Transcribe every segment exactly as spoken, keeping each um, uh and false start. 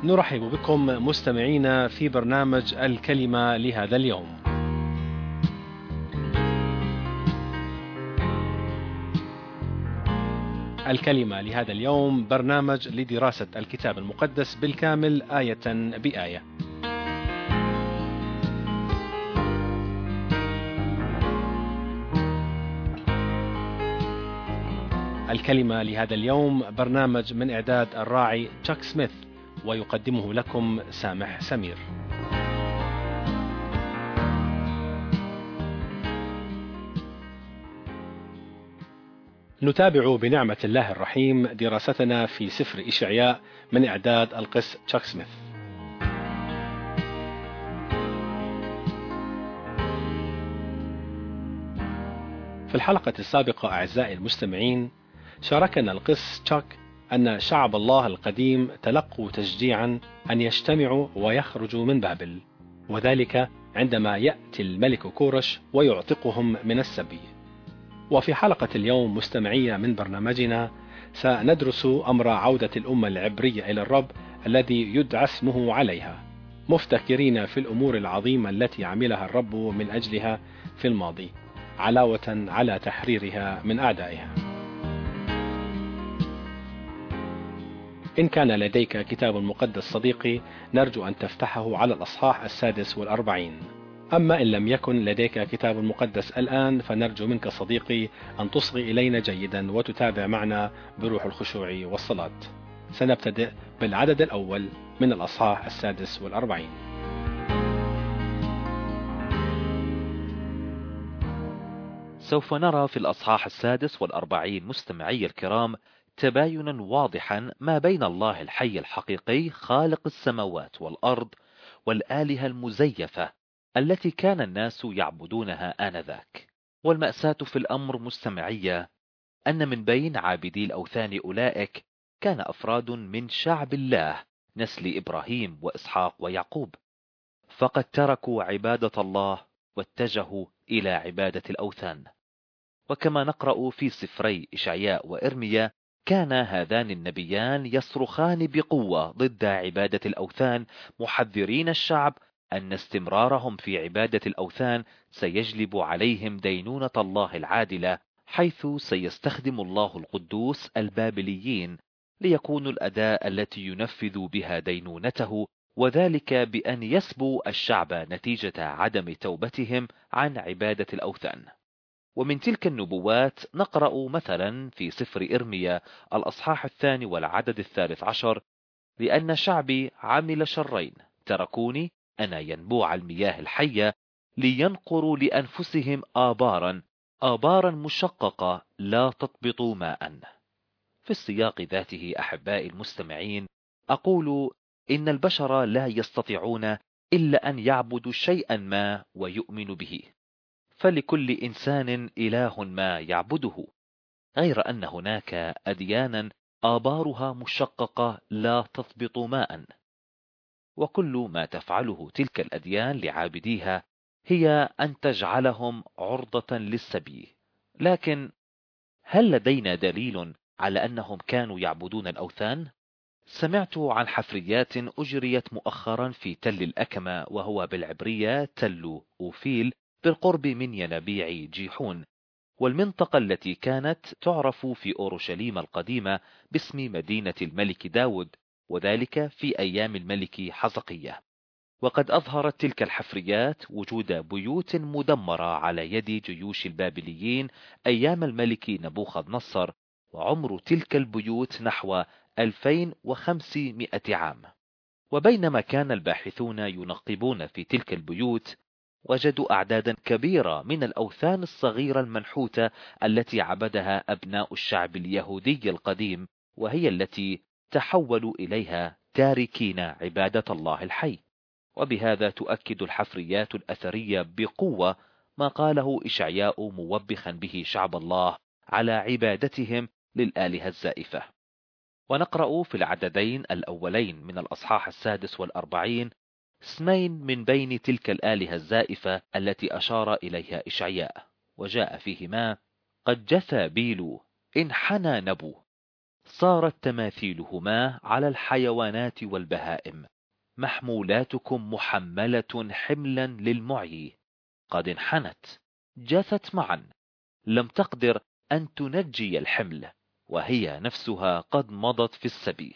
نرحب بكم مستمعينا في برنامج الكلمة لهذا اليوم. الكلمة لهذا اليوم برنامج لدراسة الكتاب المقدس بالكامل آية بآية. الكلمة لهذا اليوم برنامج من إعداد الراعي تشاك سميث، ويقدمه لكم سامح سمير. نتابع بنعمة الله الرحيم دراستنا في سفر إشعياء من إعداد القس تشاك سميث. في الحلقة السابقة أعزائي المستمعين، شاركنا القس تشاك أن شعب الله القديم تلقوا تشجيعا أن يجتمعوا ويخرجوا من بابل، وذلك عندما يأتي الملك كورش ويعتقهم من السبي. وفي حلقة اليوم مستمعية من برنامجنا سندرس أمر عودة الأمة العبرية إلى الرب الذي يدعى اسمه عليها، مفتكرين في الأمور العظيمة التي عملها الرب من أجلها في الماضي، علاوة على تحريرها من أعدائها. إن كان لديك كتاب مقدس صديقي، نرجو أن تفتحه على الأصحاح السادس والأربعين. أما إن لم يكن لديك كتاب مقدس الآن، فنرجو منك صديقي أن تصغي إلينا جيدا وتتابع معنا بروح الخشوع والصلاة. سنبتدئ بالعدد الأول من الأصحاح السادس والأربعين. سوف نرى في الأصحاح السادس والأربعين مستمعي الكرام تباينا واضحا ما بين الله الحي الحقيقي خالق السماوات والأرض والآلهة المزيفة التي كان الناس يعبدونها آنذاك. والمأساة في الأمر مستمعية أن من بين عابدي الأوثان أولئك كان أفراد من شعب الله نسل إبراهيم وإسحاق ويعقوب، فقد تركوا عبادة الله واتجهوا إلى عبادة الأوثان. وكما نقرأ في سفري إشعياء وإرميا، كان هذان النبيان يصرخان بقوة ضد عبادة الأوثان، محذرين الشعب أن استمرارهم في عبادة الأوثان سيجلب عليهم دينونة الله العادلة، حيث سيستخدم الله القدوس البابليين ليكونوا الأداة التي ينفذ بها دينونته، وذلك بأن يسبوا الشعب نتيجة عدم توبتهم عن عبادة الأوثان. ومن تلك النبوات نقرأ مثلا في سفر إرميا الأصحاح الثاني والعدد الثالث عشر: لأن شعبي عمل شرين، تركوني أنا ينبوع المياه الحية، لينقروا لأنفسهم آبارا آبارا مشققة لا تضبط ماء. في السياق ذاته أحبائي المستمعين، أقول إن البشر لا يستطيعون إلا أن يعبدوا شيئا ما ويؤمنوا به، فلكل إنسان إله ما يعبده، غير أن هناك أديانا آبارها مشققة لا تضبط ماء، وكل ما تفعله تلك الأديان لعابديها هي أن تجعلهم عرضة للسبي. لكن هل لدينا دليل على أنهم كانوا يعبدون الأوثان؟ سمعت عن حفريات أجريت مؤخرا في تل الأكمة، وهو بالعبرية تل أوفيل، بالقرب من ينابيع جيحون، والمنطقة التي كانت تعرف في أورشليم القديمة باسم مدينة الملك داود، وذلك في أيام الملك حزقية. وقد أظهرت تلك الحفريات وجود بيوت مدمرة على يد جيوش البابليين أيام الملك نبوخذ نصر، وعمر تلك البيوت نحو ألفين وخمسمائة عام. وبينما كان الباحثون ينقبون في تلك البيوت، وجدوا أعدادا كبيرة من الأوثان الصغيرة المنحوتة التي عبدها أبناء الشعب اليهودي القديم، وهي التي تحولوا إليها تاركين عبادة الله الحي. وبهذا تؤكد الحفريات الأثرية بقوة ما قاله إشعياء موبخا به شعب الله على عبادتهم للآلهة الزائفة. ونقرأ في العددين الأولين من الأصحاح السادس والأربعين اسمين من بين تلك الآلهة الزائفة التي أشار إليها إشعياء، وجاء فيهما: قد جثى بيلو، انحنى نبو، صارت تماثيلهما على الحيوانات والبهائم. محمولاتكم محملة حملا للمعي، قد انحنت، جاثت معا، لم تقدر أن تنجي الحمل، وهي نفسها قد مضت في السبي.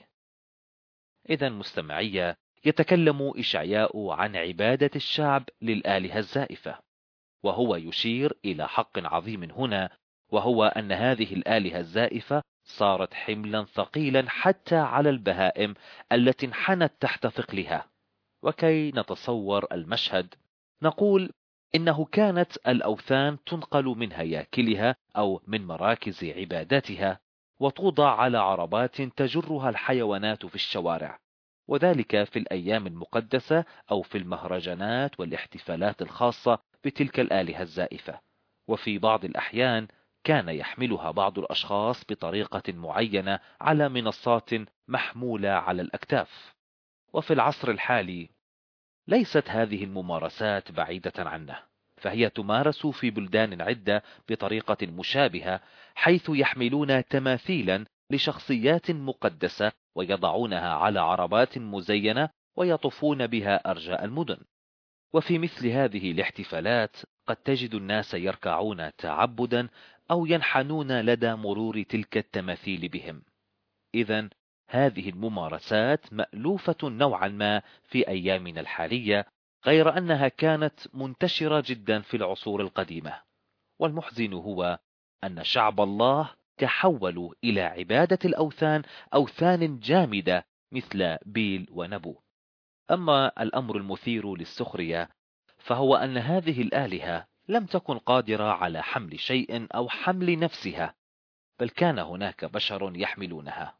إذن مستمعية، يتكلم إشعياء عن عبادة الشعب للآلهة الزائفة، وهو يشير إلى حق عظيم هنا، وهو أن هذه الآلهة الزائفة صارت حملا ثقيلا حتى على البهائم التي انحنت تحت ثقلها. وكي نتصور المشهد، نقول إنه كانت الأوثان تنقل من هياكلها أو من مراكز عباداتها، وتوضع على عربات تجرها الحيوانات في الشوارع، وذلك في الأيام المقدسة أو في المهرجانات والاحتفالات الخاصة بتلك الآلهة الزائفة. وفي بعض الأحيان كان يحملها بعض الأشخاص بطريقة معينة على منصات محمولة على الأكتاف. وفي العصر الحالي ليست هذه الممارسات بعيدة عنا، فهي تمارس في بلدان عدة بطريقة مشابهة، حيث يحملون تماثيلا لشخصيات مقدسة ويضعونها على عربات مزينة ويطوفون بها أرجاء المدن. وفي مثل هذه الاحتفالات قد تجد الناس يركعون تعبدا أو ينحنون لدى مرور تلك التماثيل بهم. إذن هذه الممارسات مألوفة نوعا ما في أيامنا الحالية، غير أنها كانت منتشرة جدا في العصور القديمة. والمحزن هو أن شعب الله تحولوا إلى عبادة الأوثان، أوثان جامدة مثل بيل ونبو. أما الأمر المثير للسخرية فهو أن هذه الآلهة لم تكن قادرة على حمل شيء أو حمل نفسها، بل كان هناك بشر يحملونها.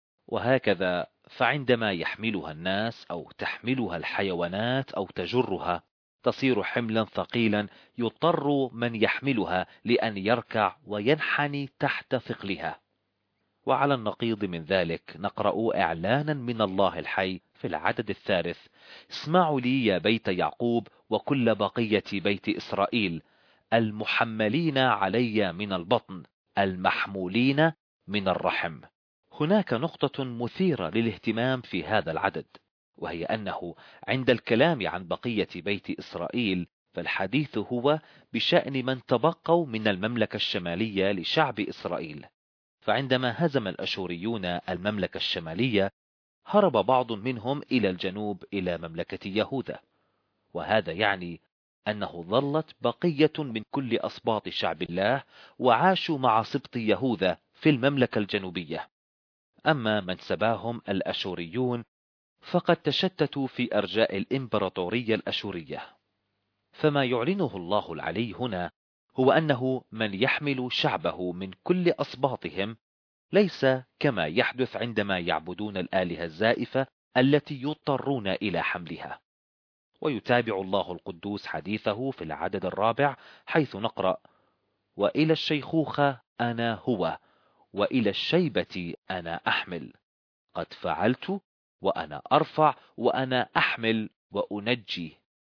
وهكذا فعندما يحملها الناس أو تحملها الحيوانات أو تجرها، تصير حملا ثقيلا يضطر من يحملها لأن يركع وينحني تحت ثقلها. وعلى النقيض من ذلك نقرأ إعلانا من الله الحي في العدد الثالث: اسمعوا لي يا بيت يعقوب وكل بقية بيت إسرائيل، المحملين علي من البطن، المحمولين من الرحم. هناك نقطة مثيرة للاهتمام في هذا العدد، وهي أنه عند الكلام عن بقية بيت إسرائيل فالحديث هو بشأن من تبقوا من المملكة الشمالية لشعب إسرائيل. فعندما هزم الأشوريون المملكة الشمالية، هرب بعض منهم إلى الجنوب إلى مملكة يهوذا، وهذا يعني أنه ظلت بقية من كل أسباط شعب الله وعاشوا مع سبط يهوذا في المملكة الجنوبية. أما من سباهم الأشوريون فقد تشتتوا في أرجاء الإمبراطورية الأشورية. فما يعلنه الله العلي هنا هو أنه من يحمل شعبه من كل أسباطهم ليس كما يحدث عندما يعبدون الآلهة الزائفة التي يضطرون إلى حملها. ويتابع الله القدوس حديثه في العدد الرابع حيث نقرأ: وإلى الشيخوخة أنا هو، وإلى الشيبة أنا أحمل، قد فعلت وأنا أرفع وأنا أحمل وأنجي.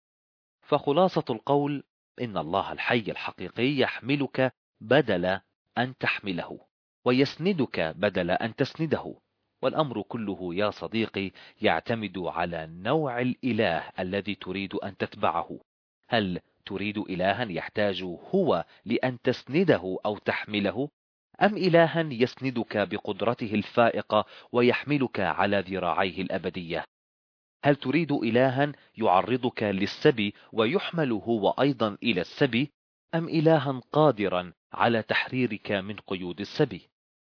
فخلاصة القول إن الله الحي الحقيقي يحملك بدل أن تحمله، ويسندك بدل أن تسنده. والأمر كله يا صديقي يعتمد على نوع الإله الذي تريد أن تتبعه. هل تريد إلها يحتاج هو لأن تسنده أو تحمله، أم إلها يسندك بقدرته الفائقة ويحملك على ذراعيه الأبدية؟ هل تريد إلها يعرضك للسبي ويحمل هو أيضا إلى السبي، أم إلها قادرا على تحريرك من قيود السبي؟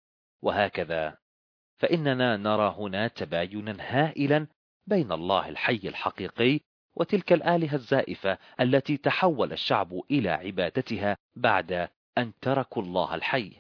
وهكذا فإننا نرى هنا تباينا هائلا بين الله الحي الحقيقي وتلك الآلهة الزائفة التي تحول الشعب إلى عبادتها بعد أن تركوا الله الحي.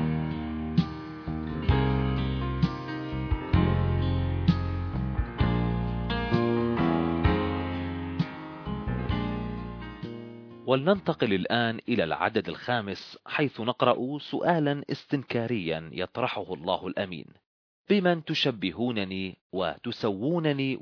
ولننتقل الآن إلى العدد الخامس حيث نقرأ سؤالا استنكاريا يطرحه الله الأمين: بمن تشبهونني وتسوونني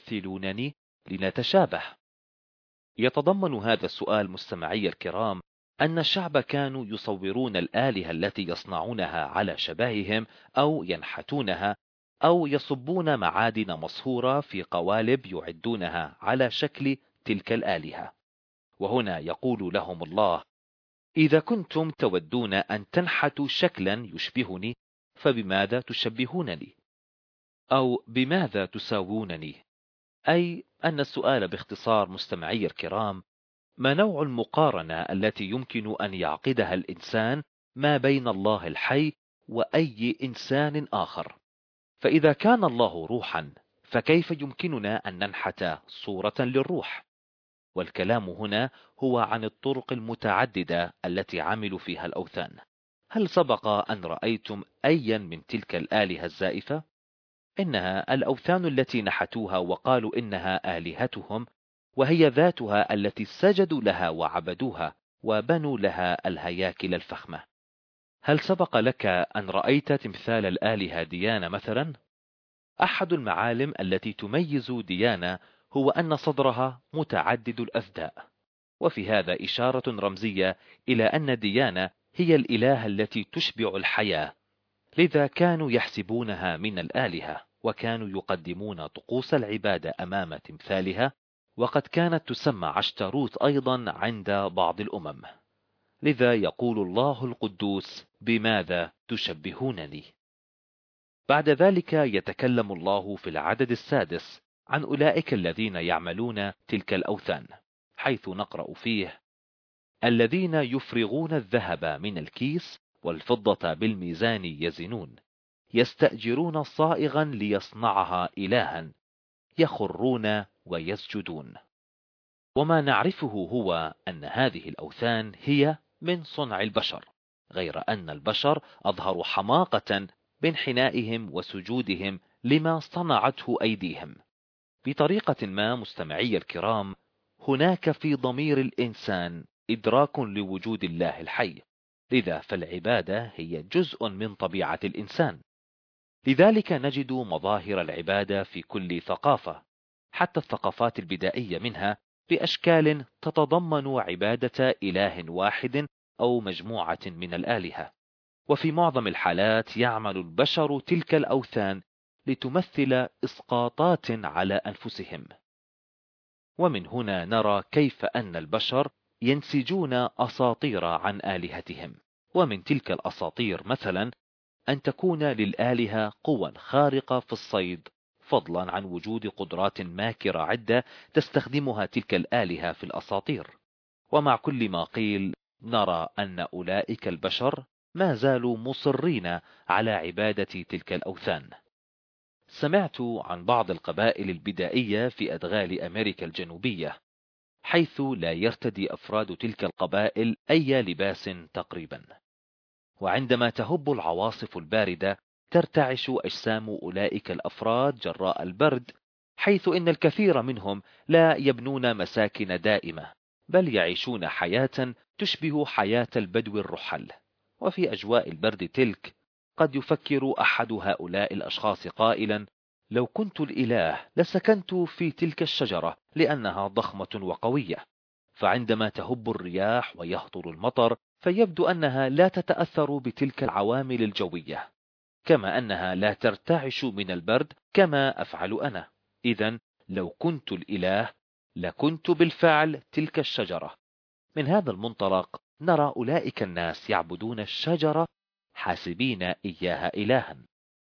وتمثلونني لنتشابه؟ يتضمن هذا السؤال مستمعي الكرام أن الشعب كانوا يصورون الآلهة التي يصنعونها على شبههم أو ينحتونها أو يصبون معادن مصهورة في قوالب يعدونها على شكل تلك الآلهة. وهنا يقول لهم الله: إذا كنتم تودون أن تنحتوا شكلا يشبهني فبماذا تشبهونني؟ أو بماذا تساوونني؟ أي أن السؤال باختصار مستمعي الكرام: ما نوع المقارنة التي يمكن أن يعقدها الإنسان ما بين الله الحي وأي إنسان آخر؟ فإذا كان الله روحا فكيف يمكننا أن ننحت صورة للروح؟ والكلام هنا هو عن الطرق المتعددة التي عملوا فيها الأوثان. هل سبق أن رأيتم أيا من تلك الآلهة الزائفة؟ إنها الأوثان التي نحتوها وقالوا إنها آلهتهم، وهي ذاتها التي سجدوا لها وعبدوها وبنوا لها الهياكل الفخمة. هل سبق لك أن رأيت تمثال الآلهة ديانة مثلا؟ أحد المعالم التي تميز ديانة هو أن صدرها متعدد الأثداء، وفي هذا إشارة رمزية إلى أن ديانة هي الإله التي تشبع الحياة، لذا كانوا يحسبونها من الآلهة وكانوا يقدمون طقوس العبادة أمام تمثالها، وقد كانت تسمى عشتروت أيضا عند بعض الأمم. لذا يقول الله القدوس: بماذا تشبهونني؟ بعد ذلك يتكلم الله في العدد السادس عن أولئك الذين يعملون تلك الأوثان، حيث نقرأ فيه: الذين يفرغون الذهب من الكيس والفضة بالميزان يزنون، يستأجرون صائغا ليصنعها إلها، يخرون ويسجدون. وما نعرفه هو أن هذه الأوثان هي من صنع البشر، غير أن البشر أظهروا حماقة بانحنائهم وسجودهم لما صنعته أيديهم. بطريقة ما مستمعي الكرام، هناك في ضمير الإنسان إدراك لوجود الله الحي، لذا فالعبادة هي جزء من طبيعة الإنسان. لذلك نجد مظاهر العبادة في كل ثقافة، حتى الثقافات البدائية منها، بأشكال تتضمن عبادة إله واحد أو مجموعة من الآلهة. وفي معظم الحالات يعمل البشر تلك الأوثان لتمثل إسقاطات على أنفسهم. ومن هنا نرى كيف أن البشر ينسجون أساطير عن آلهتهم. ومن تلك الأساطير مثلا أن تكون للآلهة قوى خارقة في الصيد، فضلا عن وجود قدرات ماكرة عدة تستخدمها تلك الآلهة في الأساطير. ومع كل ما قيل، نرى أن أولئك البشر ما زالوا مصرين على عبادة تلك الأوثان. سمعت عن بعض القبائل البدائية في أدغال أمريكا الجنوبية، حيث لا يرتدي أفراد تلك القبائل أي لباس تقريبا. وعندما تهب العواصف الباردة ترتعش أجسام أولئك الأفراد جراء البرد، حيث إن الكثير منهم لا يبنون مساكن دائمة، بل يعيشون حياة تشبه حياة البدو الرحل. وفي أجواء البرد تلك قد يفكر أحد هؤلاء الأشخاص قائلا: لو كنت الإله لسكنت في تلك الشجرة لأنها ضخمة وقوية. فعندما تهب الرياح ويهطل المطر فيبدو أنها لا تتأثر بتلك العوامل الجوية، كما أنها لا ترتعش من البرد كما أفعل أنا. إذن لو كنت الإله لكنت بالفعل تلك الشجرة. من هذا المنطلق نرى أولئك الناس يعبدون الشجرة حاسبين إياها إلها.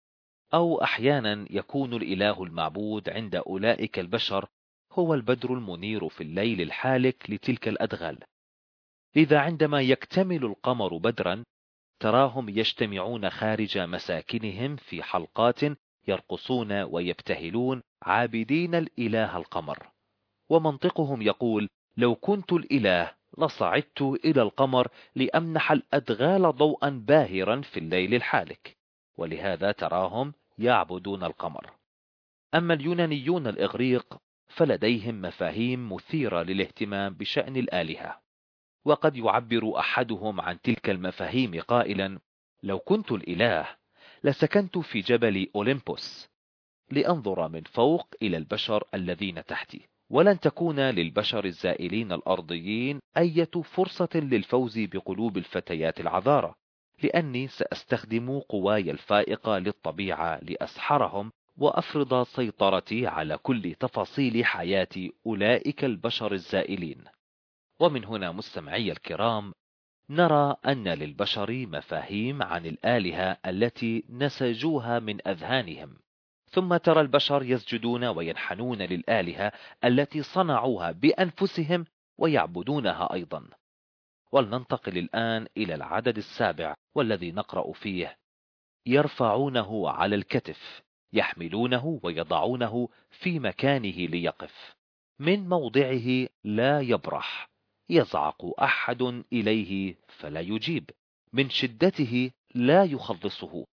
أو أحيانا يكون الإله المعبود عند أولئك البشر هو البدر المنير في الليل الحالك لتلك الأدغال. لذا عندما يكتمل القمر بدرا تراهم يجتمعون خارج مساكنهم في حلقات يرقصون ويبتهلون عابدين الإله القمر. ومنطقهم يقول: لو كنت الإله لصعدت إلى القمر لأمنح الأدغال ضوءا باهرا في الليل الحالك. ولهذا تراهم يعبدون القمر. أما اليونانيون الإغريق فلديهم مفاهيم مثيرة للاهتمام بشأن الآلهة، وقد يعبر أحدهم عن تلك المفاهيم قائلا: لو كنت الإله لسكنت في جبل أوليمبوس لأنظر من فوق إلى البشر الذين تحتي، ولن تكون للبشر الزائلين الأرضيين أي فرصة للفوز بقلوب الفتيات العذارى، لأني سأستخدم قواي الفائقة للطبيعة لأسحرهم وأفرض سيطرتي على كل تفاصيل حياة أولئك البشر الزائلين. ومن هنا مستمعي الكرام نرى أن للبشر مفاهيم عن الآلهة التي نسجوها من أذهانهم، ثم ترى البشر يسجدون وينحنون للآلهة التي صنعوها بأنفسهم ويعبدونها أيضا. ولننتقل الآن إلى العدد السابع والذي نقرأ فيه: يرفعونه على الكتف، يحملونه ويضعونه في مكانه ليقف، من موضعه لا يبرح، يزعق أحد إليه فلا يجيب، من شدته لا يخلصه.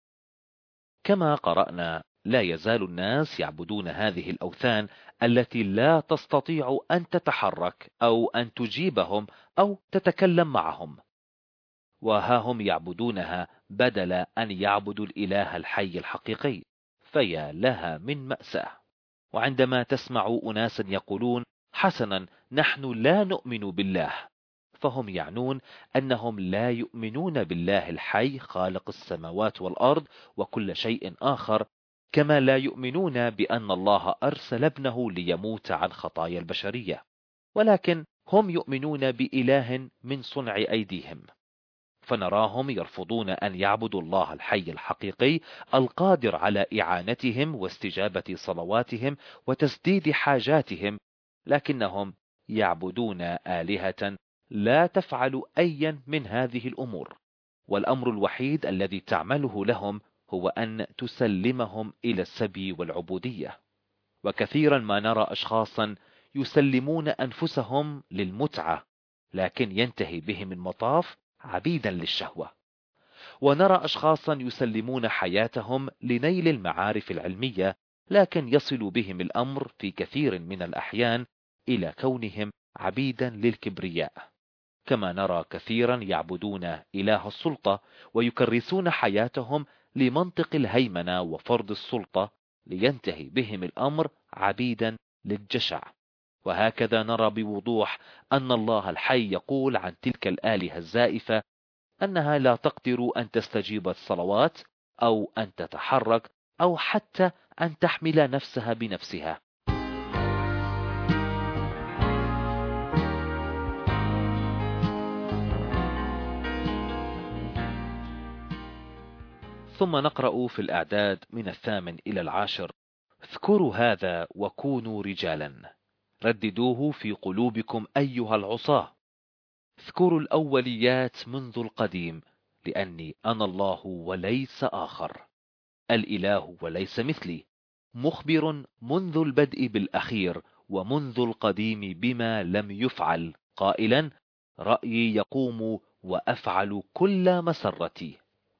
كما قرأنا لا يزال الناس يعبدون هذه الأوثان التي لا تستطيع أن تتحرك أو أن تجيبهم أو تتكلم معهم، وها هم يعبدونها بدل أن يعبدوا الإله الحي الحقيقي، فيا لها من مأساة. وعندما تسمع أناسا يقولون حسنا نحن لا نؤمن بالله، فهم يعنون أنهم لا يؤمنون بالله الحي خالق السماوات والأرض وكل شيء آخر، كما لا يؤمنون بأن الله أرسل ابنه ليموت عن خطايا البشرية، ولكن هم يؤمنون بإله من صنع أيديهم. فنراهم يرفضون أن يعبدوا الله الحي الحقيقي القادر على إعانتهم واستجابة صلواتهم وتسديد حاجاتهم، لكنهم يعبدون آلهة لا تفعل أيا من هذه الأمور، والأمر الوحيد الذي تعمله لهم هو أن تسلمهم إلى السبي والعبودية. وكثيرا ما نرى أشخاصا يسلمون أنفسهم للمتعة، لكن ينتهي بهم المطاف عبيدا للشهوة. ونرى أشخاصا يسلمون حياتهم لنيل المعارف العلمية، لكن يصل بهم الأمر في كثير من الأحيان إلى كونهم عبيدا للكبرياء. كما نرى كثيرا يعبدون إله السلطة ويكرسون حياتهم لمنطق الهيمنة وفرض السلطة، لينتهي بهم الأمر عبيدا للجشع. وهكذا نرى بوضوح أن الله الحي يقول عن تلك الآلهة الزائفة أنها لا تقدر أن تستجيب الصلوات أو أن تتحرك أو حتى أن تحمل نفسها بنفسها. ثم نقرأ في الأعداد من الثامن إلى العاشر: اذكروا هذا وكونوا رجالا، رددوه في قلوبكم أيها العصاة، اذكروا الأوليات منذ القديم، لأني أنا الله وليس آخر، الإله وليس مثلي، مخبر منذ البدء بالأخير ومنذ القديم بما لم يفعل، قائلا رأيي يقوم وأفعل كل مسرتي.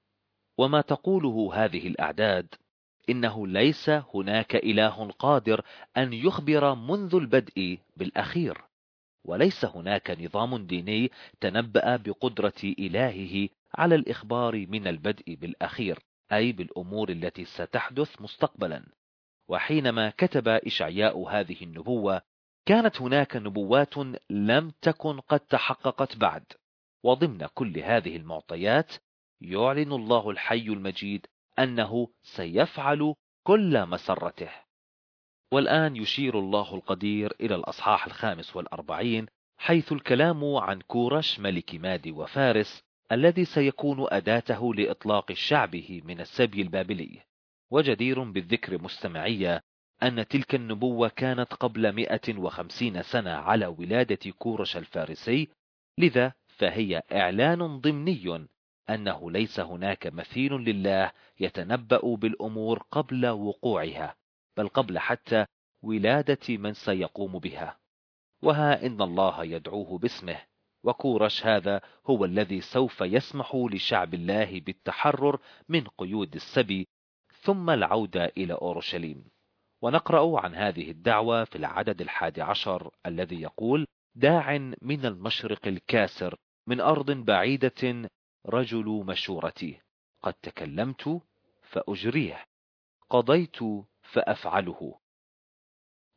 وما تقوله هذه الأعداد إنه ليس هناك إله قادر أن يخبر منذ البدء بالأخير، وليس هناك نظام ديني تنبأ بقدرة إلهه على الإخبار من البدء بالأخير، أي بالأمور التي ستحدث مستقبلا. وحينما كتب إشعياء هذه النبوة كانت هناك نبوات لم تكن قد تحققت بعد، وضمن كل هذه المعطيات يعلن الله الحي المجيد أنه سيفعل كل مسرته. والآن يشير الله القدير إلى الأصحاح الخامس والأربعين، حيث الكلام عن كورش ملك مادي وفارس الذي سيكون أداته لإطلاق شعبه من السبي البابلي. وجدير بالذكر مستمعية أن تلك النبوة كانت قبل مئة وخمسين سنة على ولادة كورش الفارسي، لذا فهي إعلان ضمني أنه ليس هناك مثيل لله يتنبأ بالأمور قبل وقوعها، بل قبل حتى ولادة من سيقوم بها. وها إن الله يدعوه باسمه، وكورش هذا هو الذي سوف يسمح لشعب الله بالتحرر من قيود السبي ثم العودة إلى أورشليم. ونقرأ عن هذه الدعوة في العدد الحادي عشر الذي يقول: داع من المشرق الكاسر من أرض بعيدة رجل مشورتي، قد تكلمت فأجريه، قضيت فأفعله.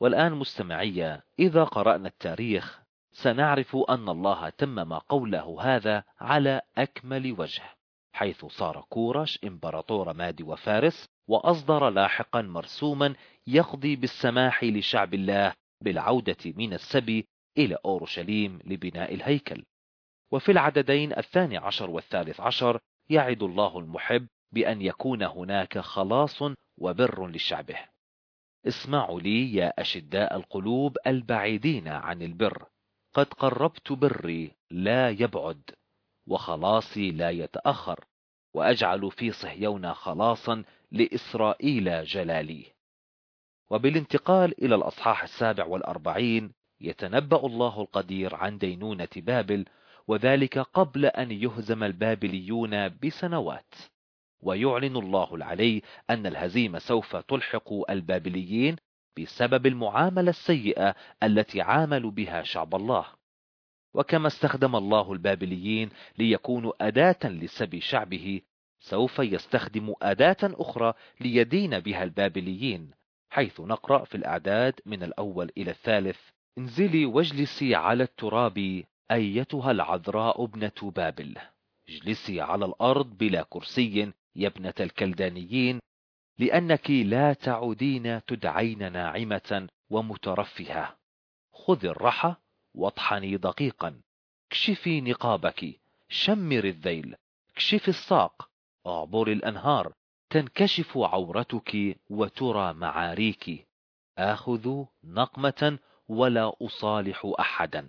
والآن مستمعي، إذا قرأنا التاريخ سنعرف أن الله تمم قوله هذا على أكمل وجه، حيث صار كورش إمبراطور مادي وفارس، وأصدر لاحقا مرسوما يقضي بالسماح لشعب الله بالعودة من السبي إلى أورشليم لبناء الهيكل. وفي العددين الثاني عشر والثالث عشر يعد الله المحب بأن يكون هناك خلاص وبر لشعبه. اسمعوا لي يا أشداء القلوب البعيدين عن البر، قد قربت بري لا يبعد، وخلاصي لا يتأخر، وأجعل في صهيون خلاصا لإسرائيل جلالي. وبالانتقال إلى الأصحاح السابع والأربعين يتنبأ الله القدير عن دينونة بابل، وذلك قبل أن يهزم البابليون بسنوات. ويعلن الله العلي أن الهزيمة سوف تلحق البابليين بسبب المعاملة السيئة التي عاملوا بها شعب الله. وكما استخدم الله البابليين ليكونوا أداة لسبي شعبه، سوف يستخدم أداة أخرى ليدين بها البابليين، حيث نقرأ في الأعداد من الأول إلى الثالث: انزلي واجلسي على التراب أيتها العذراء ابنة بابل، اجلسي على الأرض بلا كرسي يا ابنة الكلدانيين، لأنك لا تعودين تدعين ناعمة ومترفهة. خذي الرحى واطحني دقيقا، اكشفي نقابك، شمر الذيل، اكشفي الساق، اعبري الأنهار، تنكشف عورتك وترى معاريك، آخذ نقمة ولا أصالح أحدا.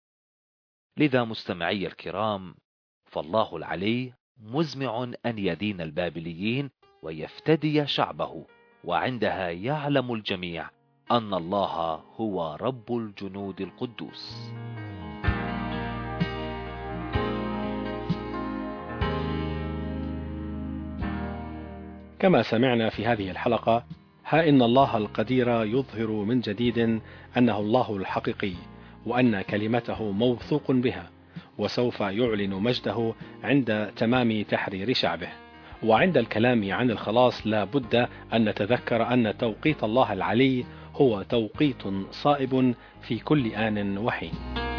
لذا مستمعي الكرام، فالله العلي مزمع أن يدين البابليين ويفتدي شعبه، وعندها يعلم الجميع أن الله هو رب الجنود القدوس. كما سمعنا في هذه الحلقة، ها إن الله القدير يظهر من جديد أنه الله الحقيقي، وأن كلمته موثوق بها، وسوف يعلن مجده عند تمام تحرير شعبه. وعند الكلام عن الخلاص لا بد أن نتذكر أن توقيت الله العلي هو توقيت صائب في كل آن وحين.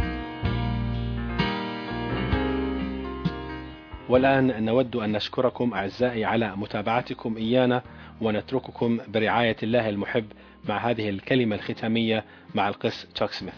والآن نود أن نشكركم أعزائي على متابعتكم إيانا، ونترككم برعاية الله المحب مع هذه الكلمة الختامية مع القس تشاك سميث.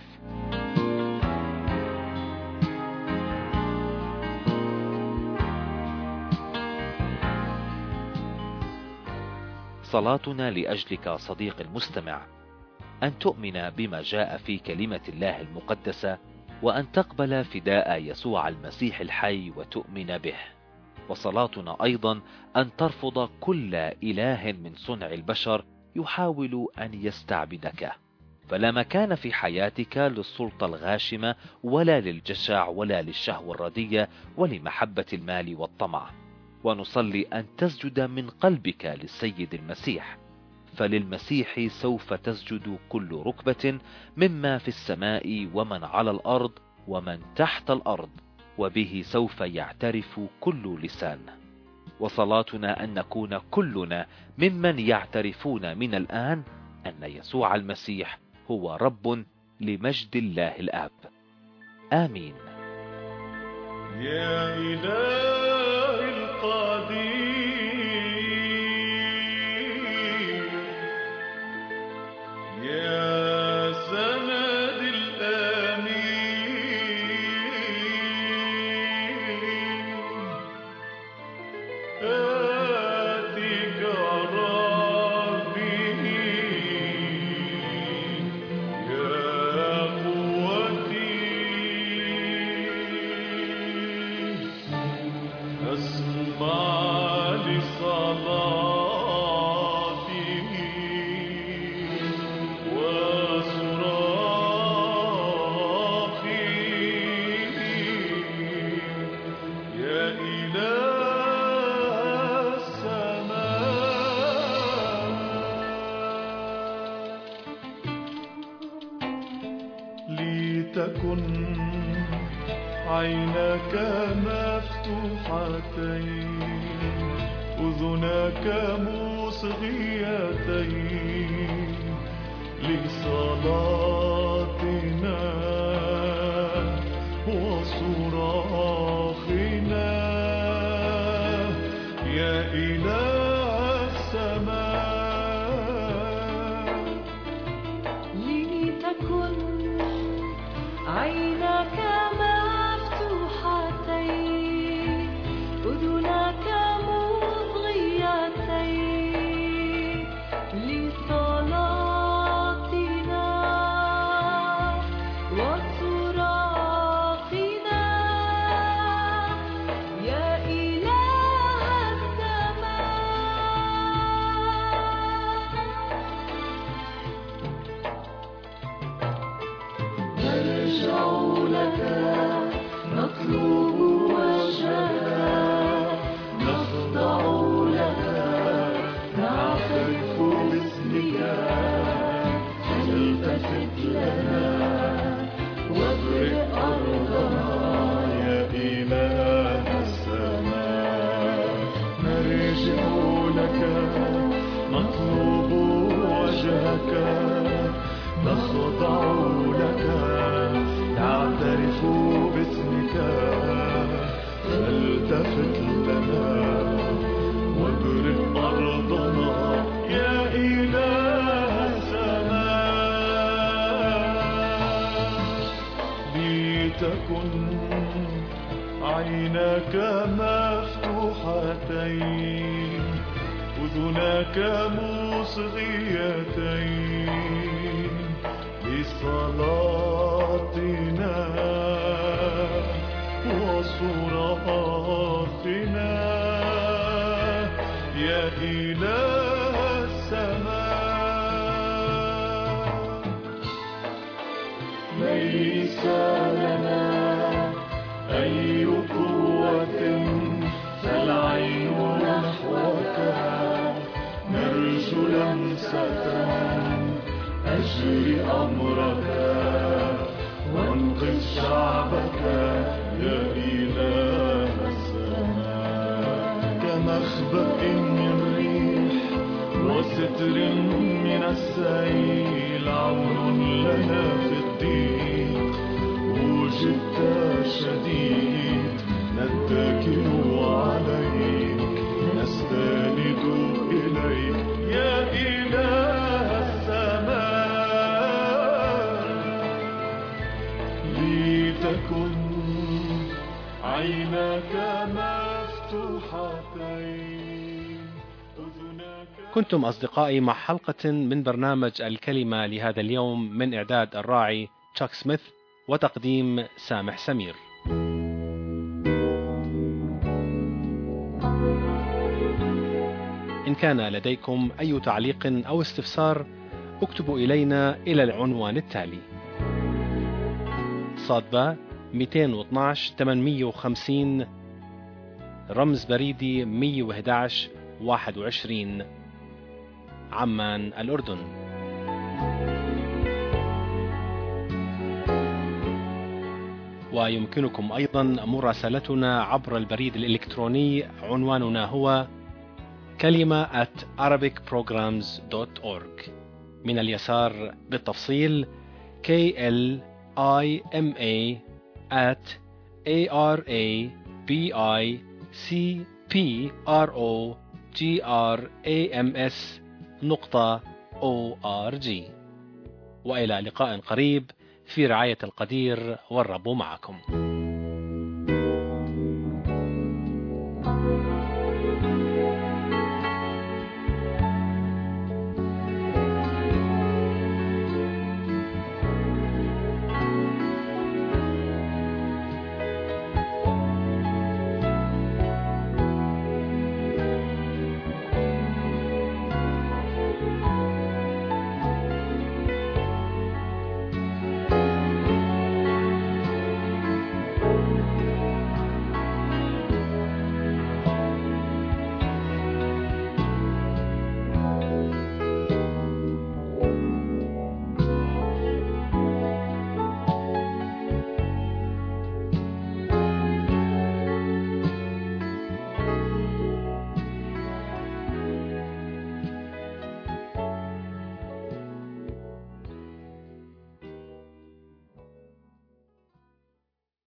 صلاتنا لأجلك صديق المستمع أن تؤمن بما جاء في كلمة الله المقدسة، وأن تقبل فداء يسوع المسيح الحي وتؤمن به. وصلاتنا أيضا أن ترفض كل إله من صنع البشر يحاول أن يستعبدك، فلا مكان في حياتك للسلطة الغاشمة، ولا للجشع، ولا للشهوة الردية، ولمحبة المال والطمع. ونصلي أن تسجد من قلبك للسيد المسيح، فللمسيح سوف تسجد كل ركبة مما في السماء ومن على الأرض ومن تحت الأرض، وبه سوف يعترف كل لسان. وصلاتنا أن نكون كلنا ممن يعترفون من الآن أن يسوع المسيح هو رب لمجد الله الآب. آمين. يا إله القدير، يا سند الآمين، آتيك ربي يا قوتي، أسمع لصلاتي وصراخي، يا إله السماء، لتكن عيناك مفتوحتين، أذناك مصغيتين، لصلاتنا وصراخنا يا إله السماء. لتكن عيناك مفتوحتين، أذناك مصغيتين لصلاتنا وصراخنا يا إله السماء. نرجع لك نطلب وجهك، نخضع لك نعترف باسمك، فلتفت لنا وابرئ أرضنا يا إله السماء. نرجع لك نطلب وجهك، نخضع لك نعترف باسمك، فلتفت لنا وابرئ أرضنا يا إله السماء. لتكن عيناك مفتوحتين، أذناك مصغيتين لصلاتنا وصراخنا يا إله السماء. ليس لنا أي قوة، فالعين نحوك نرجو لمسة، أجري أمرك وانقذ شعبك يا إله السماء. كمخبأ من ريح وستر من السيل، عون لنا في الضيق وجدت شديد، نتكل عليك نستند إليك يا إله السماء. لتكن عيناك مفتوحتين، أذناك. كنتم أصدقائي مع حلقة من برنامج الكلمة لهذا اليوم، من إعداد الراعي تشاك سميث وتقديم سامح سمير. إن كان لديكم أي تعليق أو استفسار اكتبوا إلينا إلى العنوان التالي: صادبة مئتين واثناشر ثمانمئة وخمسين، رمز بريدي مئة وأحد عشر واحد وعشرين، عمان الأردن. ويمكنكم أيضا مراسلتنا عبر البريد الإلكتروني، عنواننا هو كلمة at arabic programs dot org. من اليسار بالتفصيل K L I M A at A R A B I C P R O G R A M S نقطة O R G. وإلى لقاء قريب في رعاية القدير، والرب معكم.